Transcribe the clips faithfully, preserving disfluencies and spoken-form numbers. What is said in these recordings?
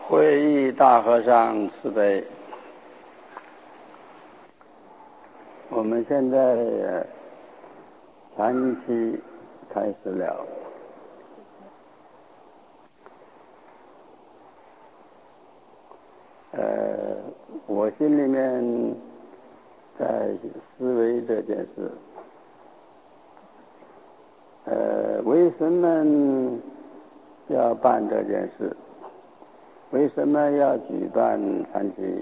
皈依大和尚慈悲。我们现在禅期开始了。呃，我心里面在思维这件事。呃，为什么要办这件事？为什么要举办禅期？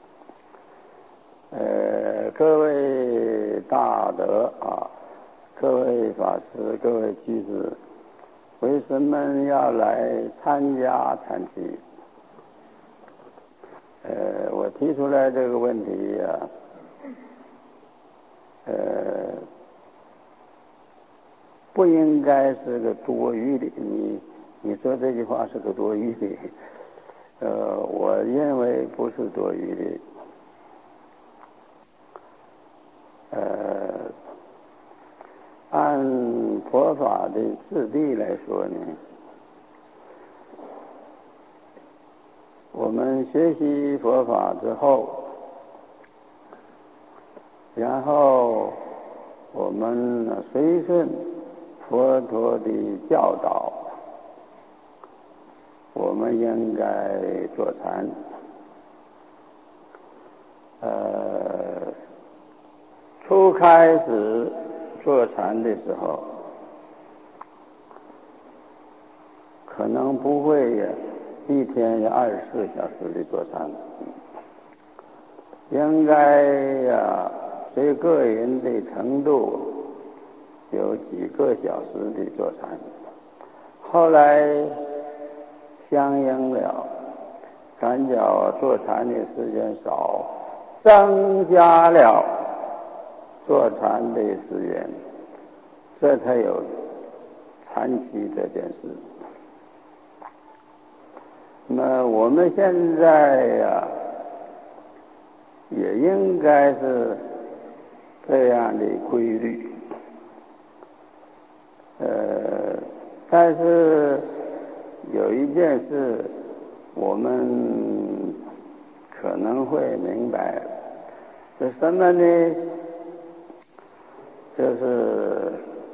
呃，各位大德啊，各位法师，各位居士，为什么要来参加禅期？呃，我提出来这个问题啊，呃，不应该是个多余的。你你说这句话是个多余的，呃，我认为不是多余的。呃，按佛法的次第来说呢，我们学习佛法之后，然后我们随顺佛陀的教导，我们应该坐禅。呃，初开始坐禅的时候，可能不会一天二十四小时的坐禅，应该呀，随个人的程度有几个小时的坐禅。后来相应了，感觉坐禅的时间少，增加了坐禅的时间，这才有禅期这件事。那么我们现在呀，也应该是这样的规律。呃，但是有一件事我们可能会明白，是什么呢？就是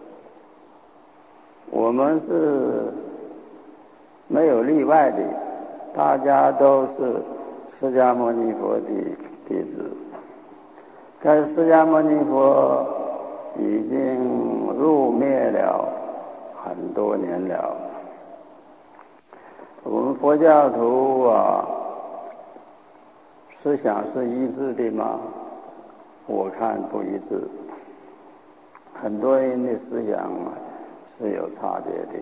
我们是没有例外的，大家都是释迦牟尼佛的弟子。但是释迦牟尼佛已经入灭了很多年了。我们佛教徒啊，思想是一致的吗？我看不一致。很多人的思想是有差别的。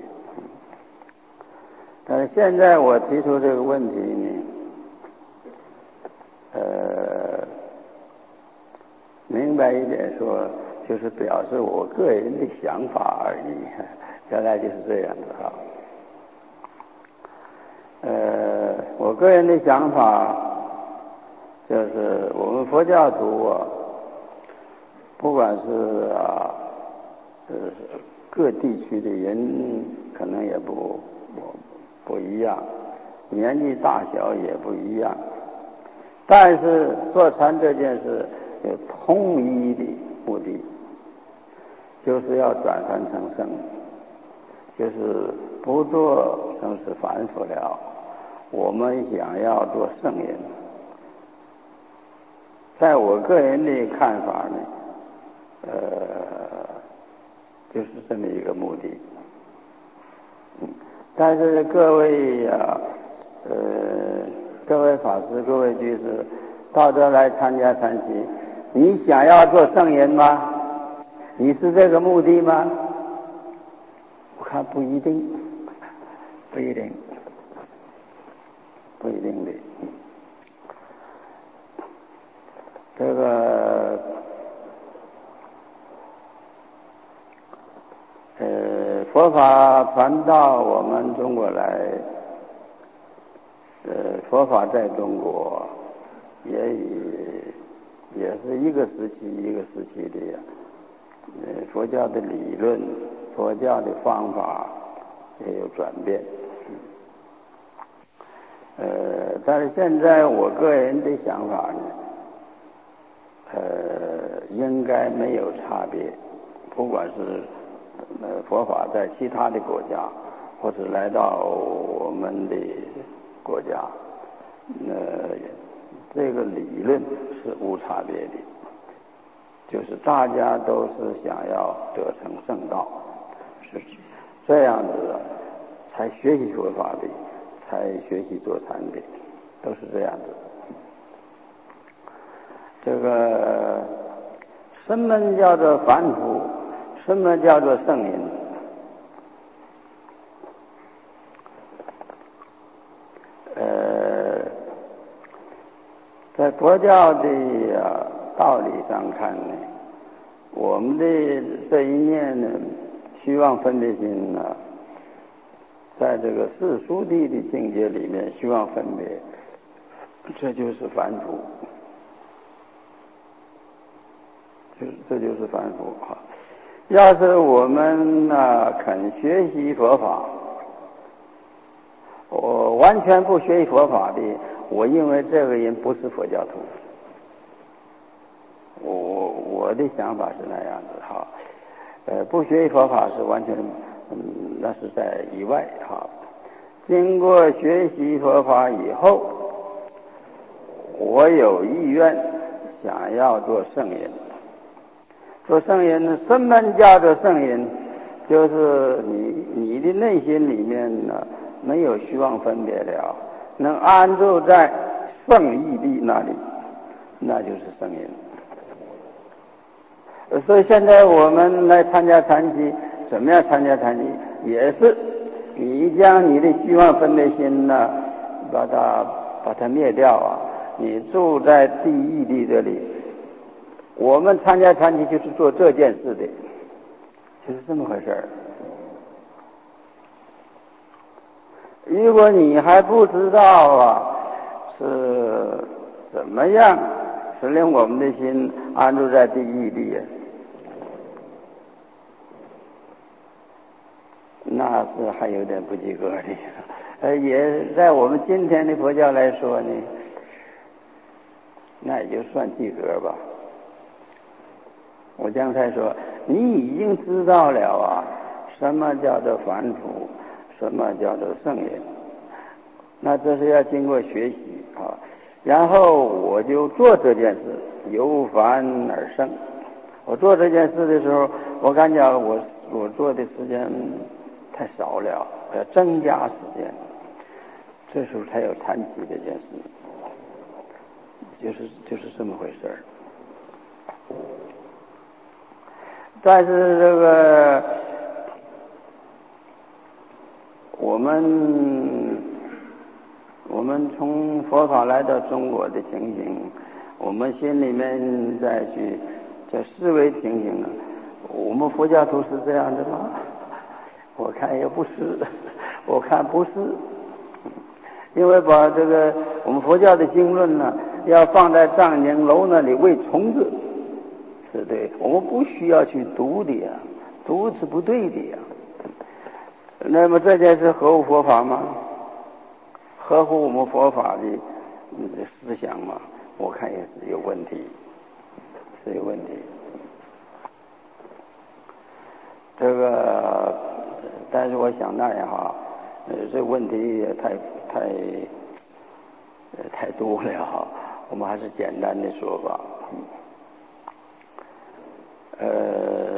但是现在我提出这个问题呢，呃，明白一点说，就是表示我个人的想法而已，原来就是这样的哈。呃，我个人的想法就是，我们佛教徒啊，不管是啊，呃，各地区的人可能也不不不一样，年纪大小也不一样，但是坐禅这件事有统一的目的，就是要转凡成圣，就是不做生死凡夫了。我们想要做圣人，在我个人的看法呢，呃，就是这么一个目的。嗯，但是各位呀、啊，呃，各位法师、各位居士，到这来参加禅期，你想要做圣人吗？你是这个目的吗？我看不一定，不一定，不一定的。这个呃，佛法传到我们中国来，呃，佛法在中国也以也是一个时期一个时期的呀。呃，佛教的理论、佛教的方法也有转变。呃， 但是现在我个人的想法呢，呃，应该没有差别，不管是呃佛法在其他的国家，或者来到我们的国家，呃，这个理论是无差别的，就是大家都是想要得成圣道，是这样子的，才学习佛法的，才学习坐禅的，都是这样子。这个什么叫做凡夫？什么叫做圣人？呃，在佛教的、啊、道理上看呢，我们的这一念呢，虚妄分别心呢，在这个世俗谛的境界里面，虚妄分别，这就是凡夫。这这就是凡夫啊！要是我们啊肯学习佛法，我完全不学习佛法的，我认为这个人不是佛教徒。我我的想法是那样子哈，呃，不学习佛法是完全，嗯，那是在以外哈。经过学习佛法以后，我有意愿想要做圣人。做圣人呢，什么叫做圣人？就是你你的内心里面呢没有虚妄分别了，能安住在圣义地那里，那就是圣人。所以现在我们来参加禅期，怎么样参加禅期？也是你将你的虚妄分别心呢，把它把它灭掉啊！你住在第一地这里。我们参加禅期就是做这件事的，就是这么回事儿。如果你还不知道啊，是怎么样使令我们的心安住在第一地，那是还有点不及格的。呃，也在我们今天的佛教来说呢，那也就算及格吧。我刚才说，你已经知道了啊，什么叫做凡夫，什么叫做圣人，那这是要经过学习啊。然后我就做这件事，由凡而圣。我做这件事的时候，我感觉我我做的时间太少了，我要增加时间，这时候才有禅期这件事，就是就是这么回事儿。但是这个我们我们从佛法来到中国的情形，我们心里面再去在思维情形呢，我们佛教徒是这样的吗？我看也不是，我看不是，因为把这个我们佛教的经论呢，要放在藏经楼那里喂虫子。是对，我们不需要去读的呀，读是不对的呀。那么这件事合乎佛法吗？合乎我们佛法的思想吗？我看也是有问题，是有问题。这个，但是我想那样哈，呃，这个问题也太太呃太多了哈，我们还是简单的说吧。呃，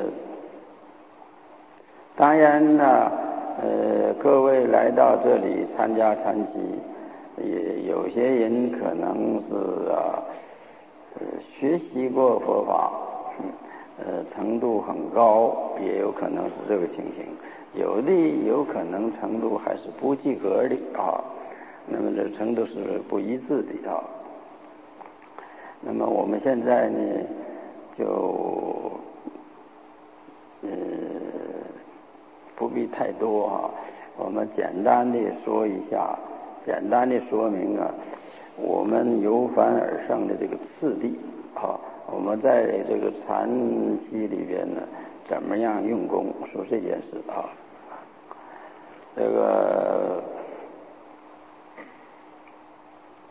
当然呢，呃，各位来到这里参加禅期，也有些人可能是啊，呃，学习过佛法，呃，程度很高，也有可能是这个情形。有的有可能程度还是不及格的啊，那么这程度是不一致的啊。那么我们现在呢，就呃不必太多啊，我们简单的说一下，简单的说明啊，我们由凡而生的这个次第啊，我们在这个禅期里边呢，怎么样用功，说这件事啊，这个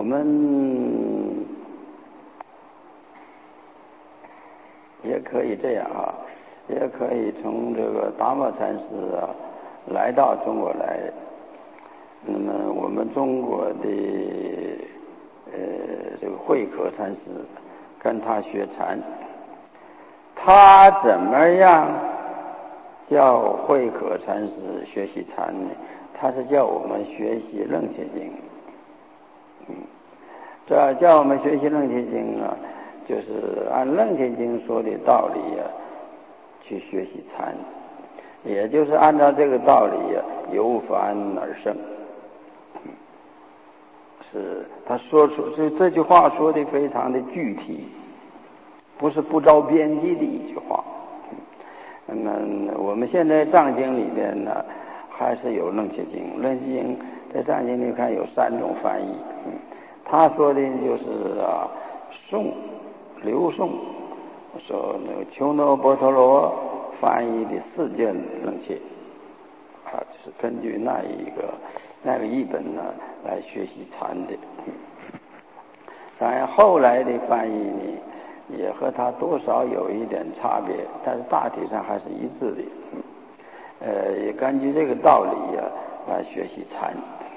们也可以这样啊，也可以从这个达摩禅师啊来到中国来，那么我们中国的呃这个慧可禅师跟他学禅，他怎么样叫慧可禅师学习禅呢？他是叫我们学习楞伽经，嗯，这叫我们学习楞伽经啊，就是按楞伽经说的道理啊去学习禅，也就是按照这个道理啊由凡而生。是他说出这这句话说的非常的具体，不是不着边际的一句话。那么我们现在藏经里边呢还是有楞伽经，楞伽经在藏经里看有三种翻译，嗯，他说的就是啊诵刘宋说那个丘诺波陀罗翻译的四卷楞伽啊，就是根据那一个那个译本呢来学习禅的。当然后来的翻译呢也和他多少有一点差别，但是大体上还是一致的。呃，也根据这个道理呀、啊、来学习禅。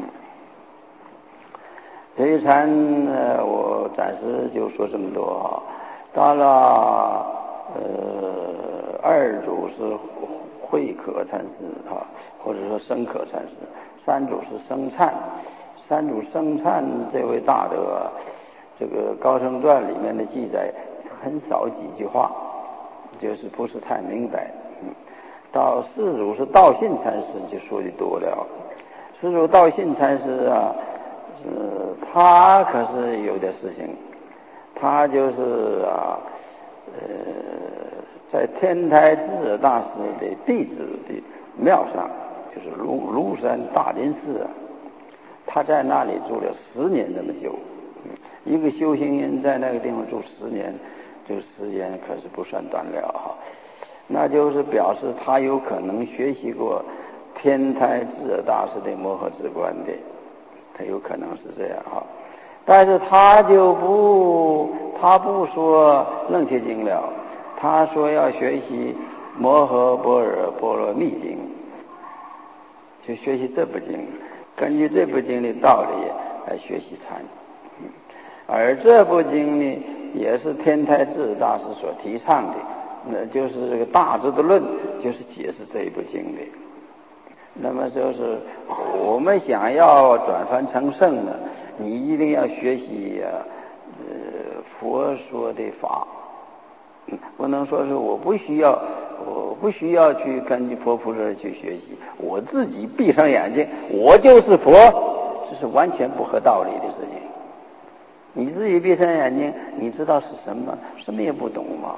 学习禅呃，我暂时就说这么多啊。到了呃二祖是慧可禅师啊，或者说僧可禅师，三祖是僧璨。三祖僧璨这位大德，这个《高僧传》里面的记载很少几句话，就是不是太明白。嗯，到四祖是道信禅师就说的多了。四祖道信禅师啊，呃，他可是有点事情，他就是啊，呃，在天台智大师的弟子的庙上，就是庐庐山大林寺啊，他在那里住了十年那么久。一个修行人在那个地方住十年，这个时间可是不算短了哈。那就是表示他有可能学习过天台智大师的摩诃止观的，他有可能是这样哈。但是他就不，他不说楞伽经了，他说要学习摩诃般若波罗蜜经，就学习这部经，根据这部经的道理来学习禅。而这部经呢，也是天台智大师所提倡的，那就是这个大智度论，就是解释这一部经的。那么就是我们想要转凡成圣呢，你一定要学习啊，呃，佛说的法，不能说是我不需要，我不需要去根据佛菩萨去学习，我自己闭上眼睛，我就是佛，这是完全不合道理的事情。你自己闭上眼睛，你知道是什么？什么也不懂吗？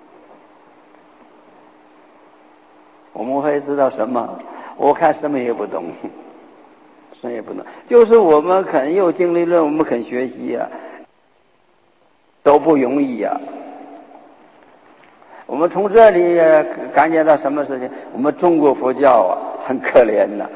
我们会知道什么？我看什么也不懂，什么也不懂。就是我们肯有经历论，我们肯学习呀、啊，都不容易呀、啊。我们从这里感觉到什么事情？我们中国佛教啊，很可怜呐、啊。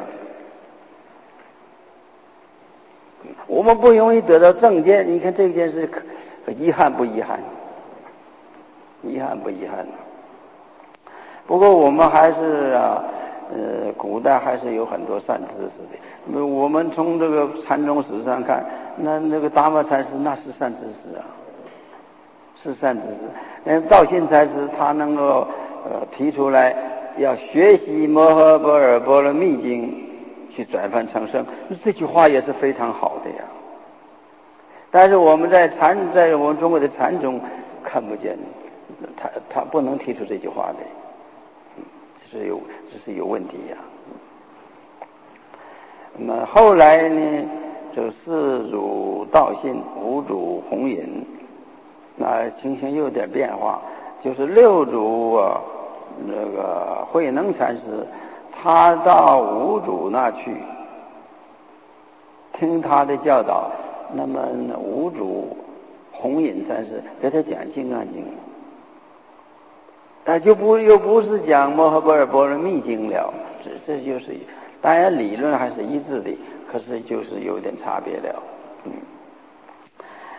我们不容易得到正见，你看这件事遗憾不遗憾？遗憾不遗憾？不过我们还是啊，呃，古代还是有很多善知识的。我们从这个禅宗史上看，那那个达摩禅师那是善知识啊，是善知识。那道信禅师他能够呃提出来要学习摩诃般若波罗蜜经。去转凡成圣，这句话也是非常好的呀。但是我们在禅，在我们中国的禅中看不见，他他不能提出这句话的，这是有这是有问题呀。那么后来呢，就四祖道信，五祖弘忍，那情形又有点变化，就是六祖啊，那个慧能禅师。他到五祖那去听他的教导，那么五祖弘忍禅师给他讲《金刚经》，他就不又不是讲摩诃般若波罗蜜经了，这这就是当然理论还是一致的，可是就是有点差别了。嗯，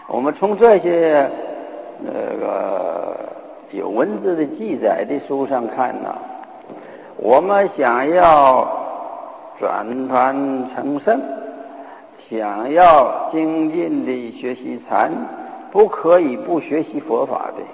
我们从这些那个有文字的记载的书上看呢，我们想要转凡成圣，想要精进的学习禅，不可以不学习佛法的，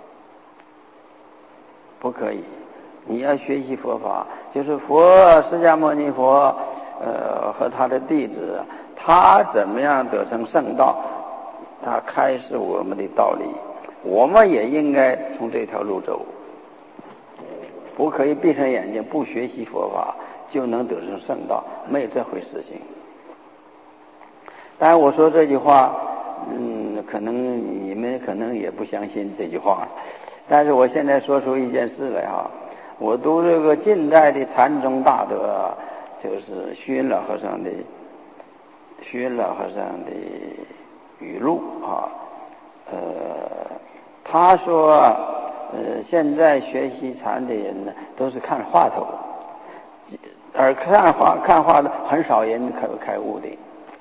不可以。你要学习佛法，就是佛释迦牟尼佛呃和他的弟子，他怎么样得成圣道，他开示我们的道理，我们也应该从这条路走，不可以闭上眼睛不学习佛法就能得成圣道，没有这回事情。当然我说这句话，嗯，可能你们可能也不相信这句话，但是我现在说出一件事来哈。我读这个近代的禅宗大德，就是虚云老和尚的虚云老和尚的语录啊，呃，他说，呃，现在学习禅的人呢，都是看话头，而看话看话的很少人开开悟的。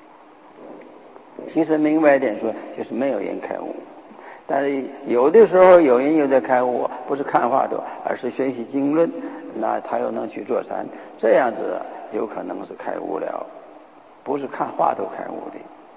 其实明白一点说，就是没有人开悟。但是有的时候有人有在开悟，不是看话头，而是学习经论，那他又能去坐禅，这样子有可能是开悟了，不是看话头开悟的。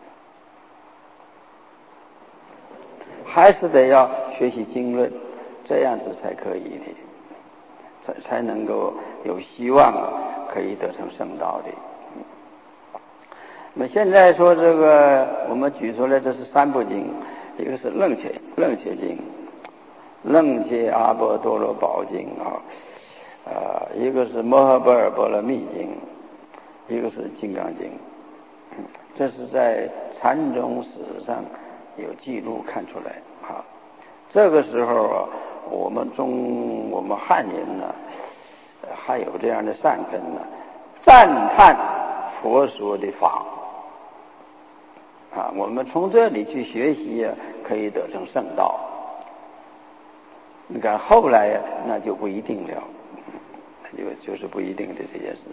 还是得要学习经论，这样子才可以的，才才能够有希望可以得成圣道的。那么现在说这个，我们举出来这是三部经，一个是楞伽楞伽经，楞伽阿波多罗宝经啊，呃，一个是摩诃般若波罗蜜经，一个是金刚经。这是在禅宗史上有记录看出来啊。这个时候啊，我们中我们汉人呢，还有这样的善根呢，赞叹佛说的法。啊，我们从这里去学习啊，可以得成圣道。你看后来呀，那就不一定了，那就就是不一定的这件事。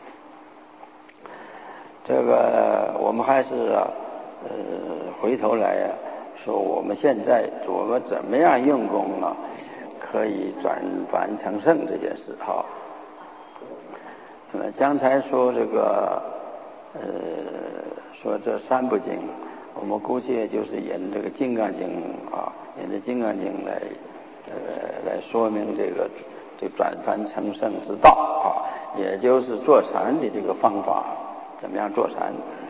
这个我们还是啊，呃，回头来呀、啊，说我们现在我们怎么样用功啊，可以转凡成圣这件事哈。那么刚才说这个，呃。说这三部经，我们估计就是引这个《金刚经》啊，引这《金刚经》来，呃，来说明这个这转凡成圣之道啊，也就是坐禅的这个方法，怎么样坐禅？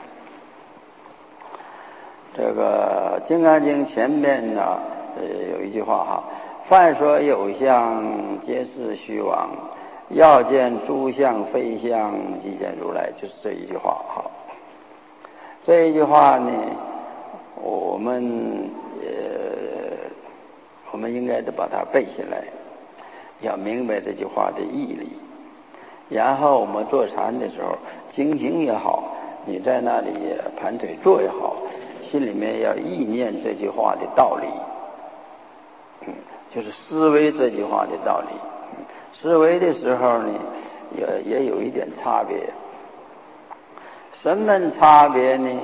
这个《金刚经》前面呢，呃，有一句话哈，凡所有相，皆是虚妄；要见诸相非相，即见如来，就是这一句话哈。这一句话呢，我们呃，我们应该得把它背下来，要明白这句话的义理。然后我们坐禅的时候，精行也好，你在那里盘腿坐也好，心里面要意念这句话的道理，嗯，就是思维这句话的道理。嗯、思维的时候呢，也也有一点差别。什么差别呢？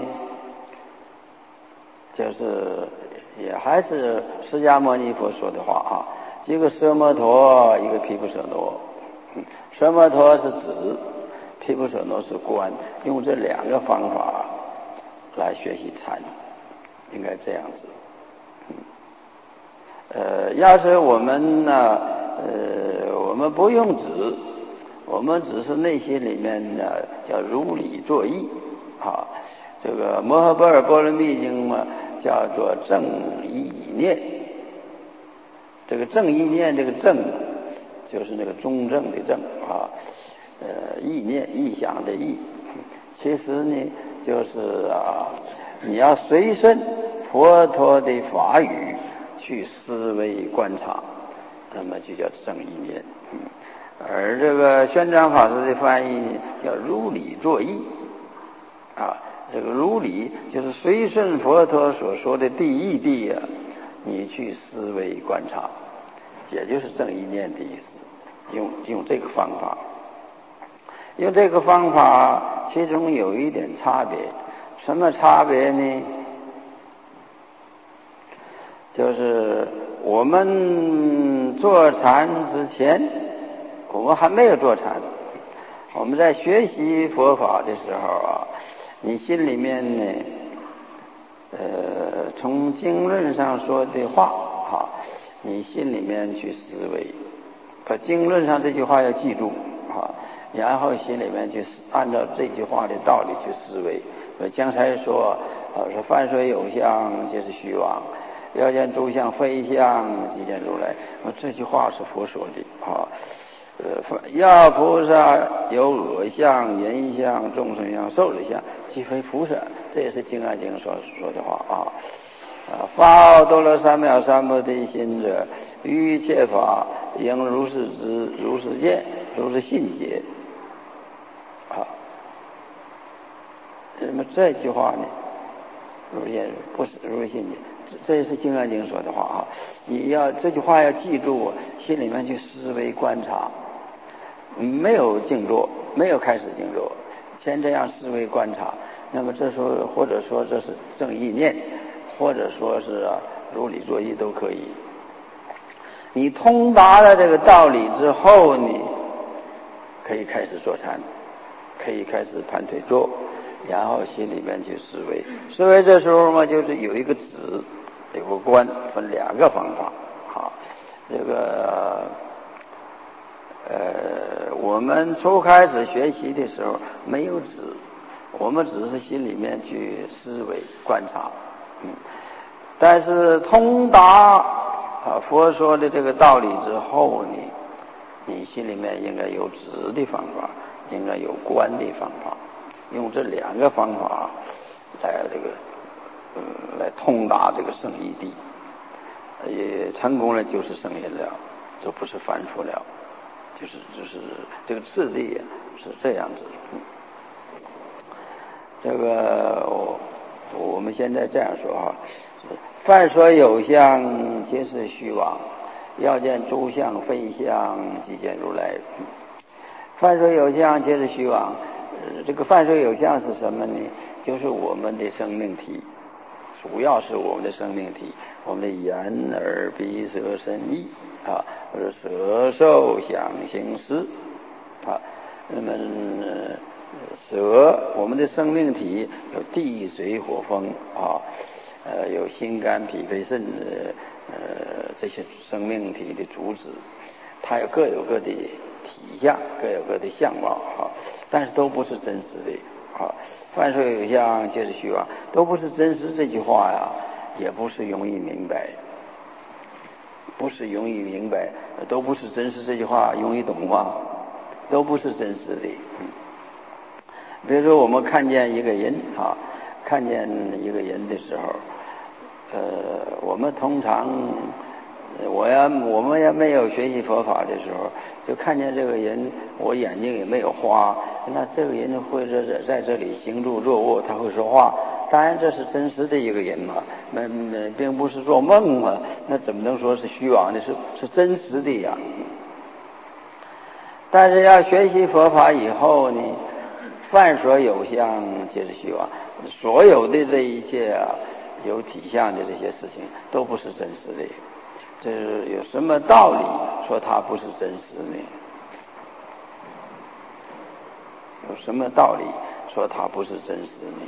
就是也还是释迦牟尼佛说的话啊，一个奢摩陀，一个毗婆舍那。奢摩陀是指，毗婆舍那是观，用这两个方法来学习禅，应该这样子。呃，要是我们呢，呃，我们不用指。我们只是内心里面呢叫如理作意啊，这个摩诃般若波罗蜜经嘛叫做正意念，这个正意念这个正就是那个中正的正啊，呃意念意想的意，其实呢就是啊你要随顺佛陀的法语去思维观察，那么就叫正意念。嗯而这个宣章法师的翻译叫如理作意啊，这个如理就是随顺佛陀所说的第一谛啊，你去思维观察，也就是正意念的意思。用用这个方法，用这个方法，其中有一点差别，什么差别呢？ 就是我们坐禅之前，我们还没有坐禅，我们在学习佛法的时候啊，你心里面呢，呃，从经论上说的话啊，你心里面去思维，把经论上这句话要记住啊，然后心里面去按照这句话的道理去思维。刚才说啊，说凡所有相，皆是虚妄。要见诸相非相，即见如来。这句话是佛说的啊。呃，要菩萨有恶相、人相、众生相、寿者相，即非菩萨。这也是《金刚经》所说的话啊。啊，发多罗三藐三菩提心者，于一切法应如是知，如是见，如是信解。啊，那么这句话呢，如是见不是如是信解。这也是《金刚经》说的话啊！你要这句话要记住，心里面去思维观察，没有静坐，没有开始静坐，先这样思维观察。那么这时候或者说这是正意念，或者说是啊如理作意都可以。你通达了这个道理之后，你可以开始坐禅，可以开始盘腿坐，然后心里面去思维。思维这时候嘛，就是有一个止。有个观，分两个方法。好，这个呃，我们初开始学习的时候没有止，我们只是心里面去思维观察。嗯，但是通达啊佛说的这个道理之后呢，你心里面应该有止的方法，应该有观的方法，用这两个方法来这个。呃，来通达这个圣义谛，也成功了就是圣言了，这不是凡夫了，就是就是这个次第是这样子。嗯、这个我我们现在这样说哈，凡所有相，皆是虚妄；要见诸相非相，即见如来。凡所有相，皆是虚妄。呃、这个凡所有相是什么呢？就是我们的生命体。主要是我们的生命体，我们的眼耳鼻舌身意啊，或者舌受想行识啊。那么舌，我们的生命体有地水火风啊，呃，有心肝脾肺肾呃这些生命体的主旨，它有各有各的体相，各有各的相貌啊，但是都不是真实的啊。凡所有相，皆是虚妄，都不是真实。这句话呀，也不是容易明白，不是容易明白，都不是真实。这句话容易懂吗？都不是真实的。嗯，比如说我们看见一个人啊，看见一个人的时候，呃，我们通常，我呀，我们也没有学习佛法的时候，就看见这个人，我眼睛也没有花，那这个人会在在这里行住坐卧，他会说话，当然这是真实的一个人嘛，那并不是做梦嘛，那怎么能说是虚妄的？是是真实的呀。但是要学习佛法以后呢，凡所有相，皆是虚妄，所有的这一切啊，有体相的这些事情都不是真实的。这是有什么道理说它不是真实呢？有什么道理说它不是真实呢？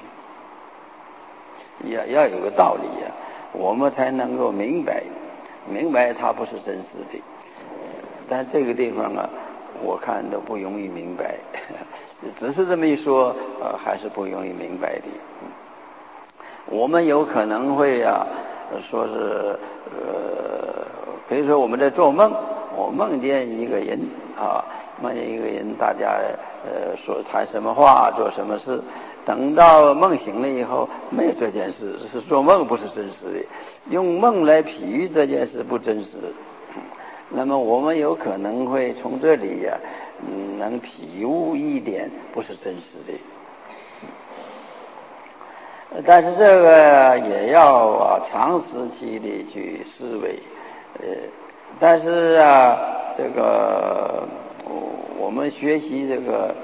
也要有个道理呀、啊，我们才能够明白，明白它不是真实的。但这个地方啊，我看都不容易明白，只是这么一说，呃，还是不容易明白的。我们有可能会啊，说是呃，比如说我们在做梦，我梦见一个人啊，梦见一个人，大家呃说谈什么话，做什么事，等到梦醒了以后，没有这件事，是做梦，不是真实的。用梦来比喻这件事不真实，那么我们有可能会从这里呀、啊，能体悟一点不是真实的。但是这个也要啊长时期的去思维，呃，但是啊，这个我们学习这个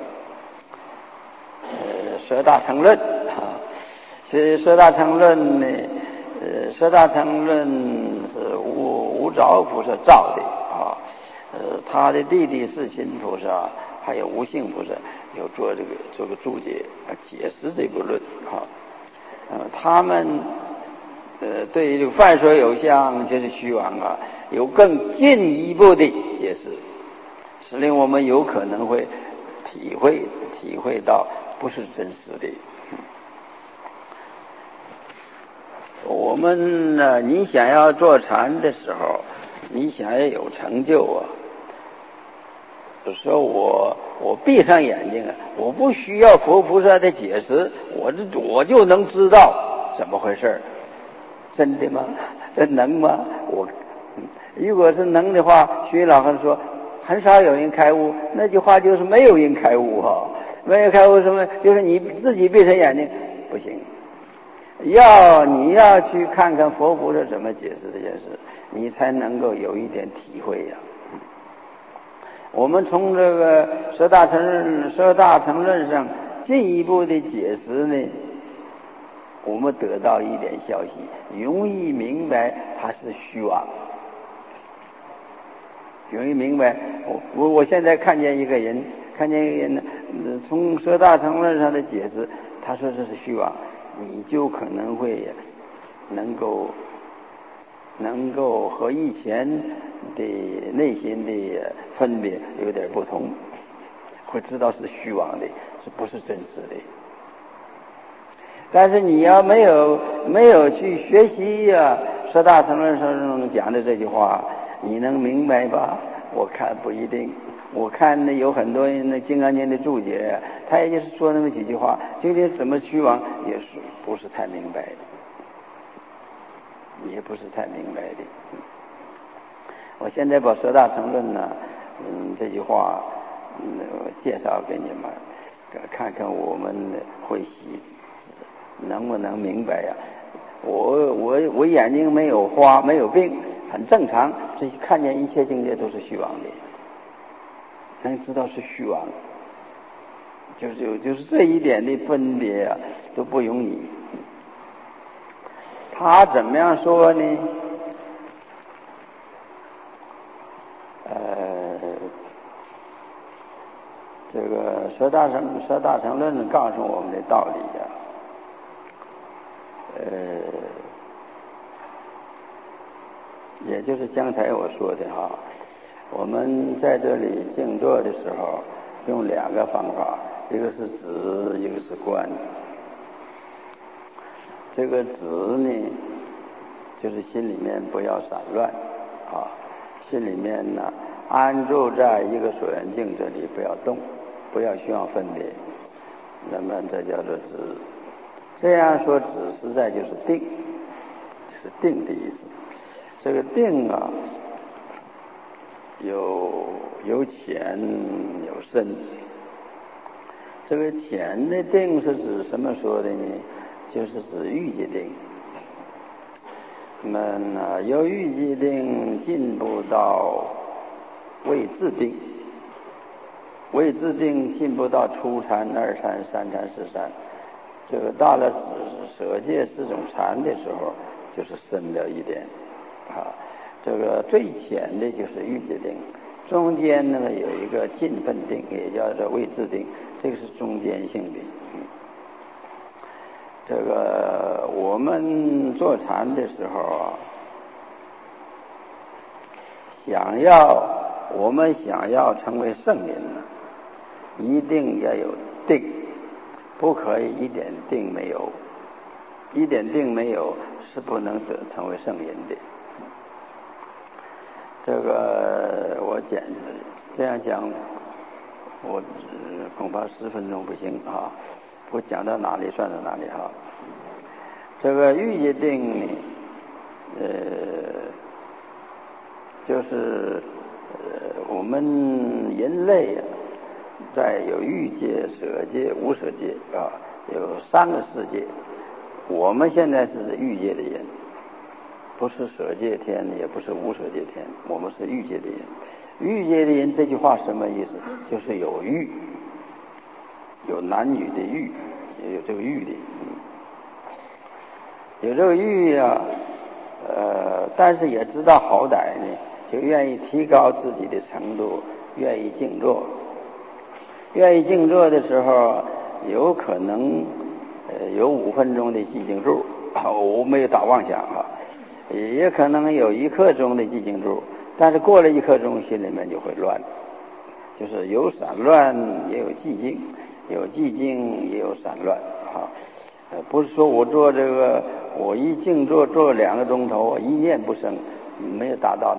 呃《十大乘论》啊，其实《十大乘论》呢，呃， 呃，舍大乘论是无无着菩萨造的啊，呃，他的弟弟世亲菩萨还有无性菩萨有做这个做个注解啊，解释这部论啊，呃，他们呃对于这个凡所有相就是虚妄啊，有更进一步的解释，使令我们有可能会体会体会到不是真实的。我们呢，你想要坐禅的时候，你想要有成就啊，就说我我闭上眼睛啊，我不需要佛菩萨的解释，我这我就能知道怎么回事，真的吗？这能吗？我如果是能的话，徐老和尚说很少有人开悟，那句话就是没有人开悟哈、哦，没有开悟什么？就是你自己闭上眼睛不行。要你要去看看佛菩萨怎么解释这件事，你才能够有一点体会呀、啊。我们从这个舍大乘舍大乘论上进一步的解释呢，我们得到一点消息，容易明白它是虚妄，容易明白。我我我现在看见一个人，看见一个人呢，从舍大乘论上的解释，他说这是虚妄。你就可能会能够能够和以前的内心的分别有点不同，会知道是虚妄的，是不是真实的。但是你要没有没有去学习呀、啊，舍大乘论上讲的这句话，你能明白吧？我看不一定。我看呢，有很多人那《金刚经》的注解，他也就是说那么几句话，究竟怎么虚妄，也是不是太明白的，也不是太明白的。我现在把《舍大乘论》呢，嗯，这句话，嗯，介绍给你们，看看我们会习能不能明白呀、啊？我我我眼睛没有花，没有病，很正常，这看见一切境界都是虚妄的。能知道是虚妄，就是就是这一点的分别啊，都不容易。他怎么样说呢？呃，这个舍大乘舍大乘论告诉我们的道理啊，呃，也就是刚才我说的哈。我们在这里静坐的时候，用两个方法，一个是止，一个是观。这个止呢，就是心里面不要散乱啊，心里面呢安住在一个所缘境这里，不要动，不要虚妄分别，那么这叫做止。这样说止实在就是定，是定的意思。这个定啊，有有浅有深，这个浅的定是指什么说的呢？就是指欲界定。那么呢，由欲界定进步到位自定，位自定进步到初禅、二禅、三禅、四禅。这个到了舍戒四种禅的时候，就是深了一点啊。这个最浅的就是欲界定，中间呢有一个近分定，也叫做位自定，这个是中间性的。嗯，这个我们坐禅的时候啊，想要我们想要成为圣人呢，一定要有定，不可以一点定没有，一点定没有是不能得成为圣人的。这个我讲这样讲，我恐怕十分钟不行啊！我讲到哪里算到哪里哈。这个欲界定呢，呃，就是呃我们人类啊，在有欲界、舍界、无舍界啊，有三个世界。我们现在是欲界的人。不是舍界天，也不是无舍界天，我们是欲界的人。欲界的人这句话什么意思？就是有欲，有男女的欲，也有这个欲的，有这个欲啊， 呃，但是也知道好歹呢，就愿意提高自己的程度，愿意静坐。愿意静坐的时候，有可能呃有五分钟的寂静住，我没有打妄想哈，也可能有一刻钟的寂静住，但是过了一刻钟，心里面就会乱，就是有散乱也有寂静，有寂静也有散乱啊。呃，不是说我做这个，我一静坐坐两个钟头，一念不生，没有达到